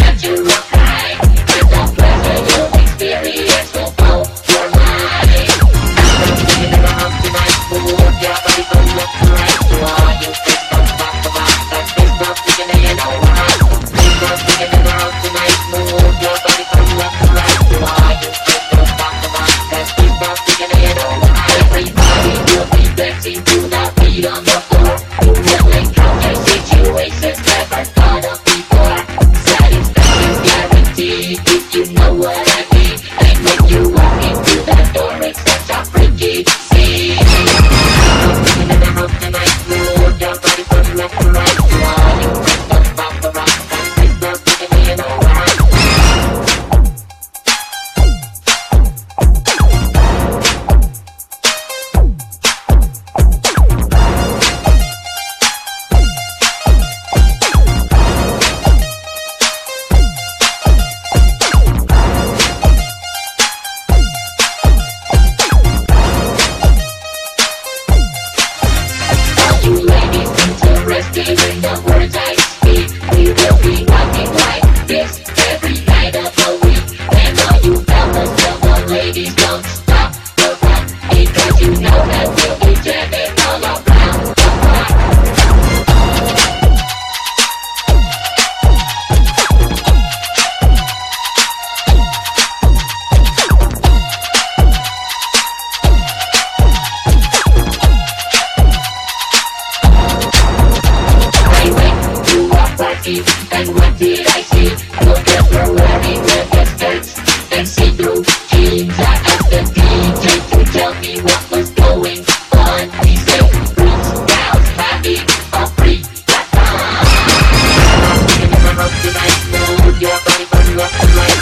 And what did I see? Look at her wearing leather skirts and see-through jeans. I asked the DJ to tell me what was going on. He said, Roots Gals having a free time. In the house tonight, move your body, body, rock the light.